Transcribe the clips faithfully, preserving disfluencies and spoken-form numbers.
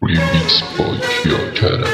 Remix by Kiakara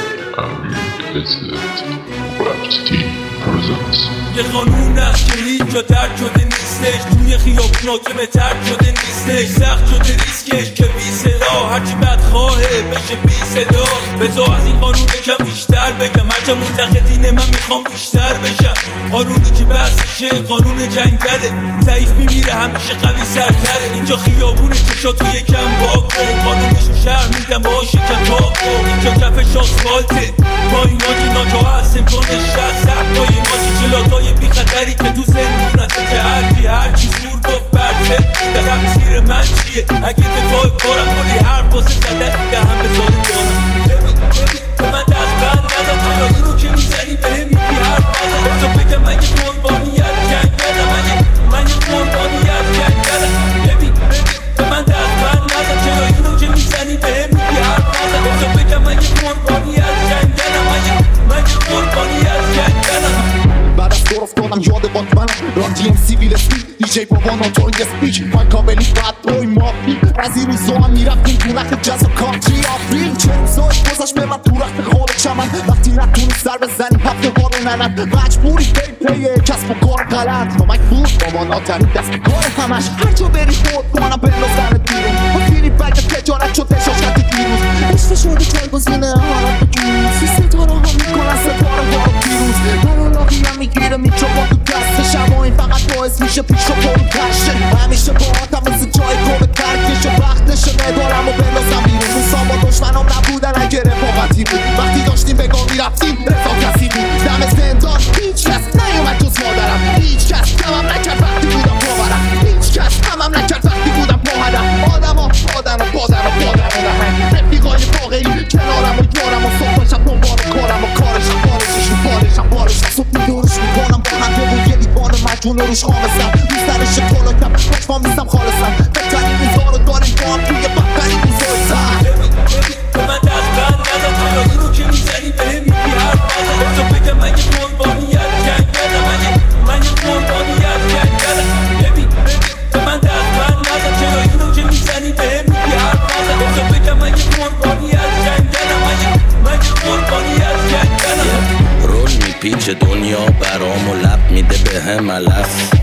and Izzet Rap Team presents. یه قانون است که هیچ جا درد شده نیستش، توی خیابونا که به ترد شده نیستش، سخت شده ریسکش که بی صدا هرچی بدخواهه بشه بی صدا. بذار از این قانون یکم بیشتر بگم، هرچه منتقدینه من میخوام بیشتر بشم. قانونی که بحثشه قانون جنگله، ضعیف میمیره همیشه قوی سرتره. اینجا خیابونه چشا تو یکم باگ کن، قانونشو شهر میدم باش یکم باگ کن. اینجا کفش آسفالته با اینا که ناجا هست امکانش شخص با این ماشی چلاتای بی خطری که تو زندون هسته که هرکی هرچی زور گفت برده در تقصیر من چیه؟ اگه دفاع کارم کنی حرف واسه زدن که هم بذاره دانم. ببین ببین به من دست بند نزن، تلایی رو که میزنی به هم میگی حرف نزن. بذار بگم من یه قربانی از جنگلم، من یه من یه قربانی از جنگلم. ببین ببین به من دست بند نزن، تلایی رو که میزنی به هم میگی حرف نزن. بذار بگم من یه قربانی از جنگلم، من یه من یه قربانی از جنگلم. بعد از دور افتادم یاد باتمنم، ران جی ام سی ویل اسمی دیجی بابا ناتورینگ اسپیچ پای کابلی بد بوی مافی. از این روزا هم میرفتیم تو نخ جز و کارچی آفرین. چه روزایی گذاشت به من تو رخت خال چمن، وقتی نتونی سر بزنی هفته ها رو نند. مجبوری پی پی کسب و کار غلط با مکبور بابا ناتنی دست کار همش. هر جا بری خود کنم بندازنت بیرون، با فیری بگ تجارت شد شاشتی دیروز. عشق شده جایگزین حالت بجوز، سی ستاره ها میکنن ستاره ها رو پیروز. برالاقی هم میگیره میچوبا تو دستشم و این فقط باعث میشه پیش و پرو پشه. همیشه با آتم مثل جای گوه ترکش و وقتشه ندارم و بندازم بیرون. روسا با دشمنام نبودن اگه رفاقتی بود، وقتی داشتیم بگاه میرفتیم رفا کسی بود. دم زندان هیچ کس نیومد جز مادرم، هیچ کس کمم نکرد وقتی بودم پاورم، هیچ کس کمم نکرد وقتی بودم پاهدم. آدم ها آدم و بادم و بادم و نهن رفیقای واقعی کنارم و یارم و صبح شب دنبال کارم و کارشم بارششون بارشم بارشم. صبح میدورش میکنم با هم به یه لیوان مجون روش خامسم، روز سرش کلا کم خوشفا میستم خالصم. بهترین روزا رو داریم با هم توی بدترین روزای سر. ببین ببین به من دست بند نزن، تلایی رو که میزنی به هم میگی حرف نزن. بذار بگم من یه قربانی از جنگلم، من یه من یه قربانی از جنگلم. ببین ببین به من دست بند نزن، تلایی رو که میزنی به هم میگی حرف نزن. بذار بگم من یه قربانی از جنگلم، من یه من یه قربانی از جنگلم. رول میپیچه دنیا برام و لب میده به هم علف.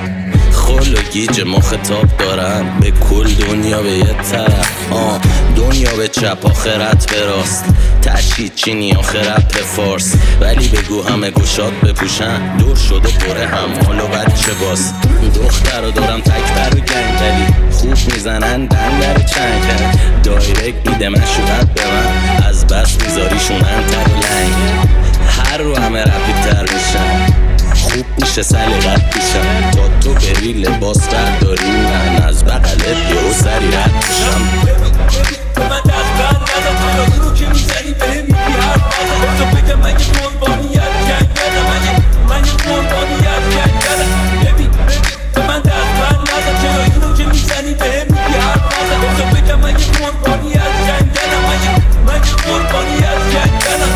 خل و گیج ما خطاب دارم به کل دنیا به یه طرف. آه دنیا به چپ آخرت به راست، تشهید چینی آخرت به فارس. ولی بگو همه گوشات بپوشن، دور شده پره همال و بچه باز. دختر رو دارم تکبر و گنگلی، خوب میزنن دن در چنگ. دایرکت میده مشروعت به من، از بس میذاریشونن تر و لنگ. هر رو همه رپیدتر میشن، خوب میشه سلیقت پیشم. تا تو بری لباس رد داری، من از بغلت یهو سری رد میشم. ببین ببین به من دست بند نزن، تلایی رو که میزنی به هم میگی حرف نزن. بذار بگم من یه قربانی از جنگلم، من یه من یه قربانی از جنگلم. ببین ببین به من دست بند نزن، تلایی رو که میزنی به هم میگی حرف نزن. بذار بگم من یه قربانی از جنگلم، من یه من یه قربانی از جنگلم.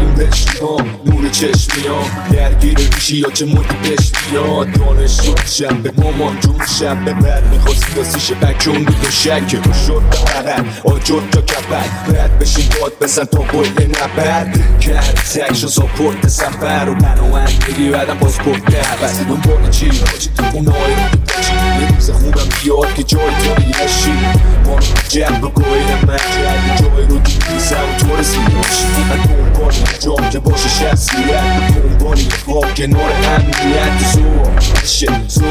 نور نور چشمیام درگیر پیشی یا چه مردی پشت بیاد. دانش شد به مامان جون شب به بر میخواستی دستیشه بکن بود شک رو شد به قرد آجور تا کپر رد بشین باد بزن تا بایل نبر کرد تکش و ساپورت سفر و بناوند میگی بعدم پاسپورت دهبت دنبال چی باشی اونایی رو باشی. یه روز خوبم بیاد که جای تو نیشی مانو جب رو گویل من کرد جای رو تو بیزم و تو رسی باشی. من دنبال جام که باشه شخصیت، دنبال یه خواب کنار امنیت. زور شد زور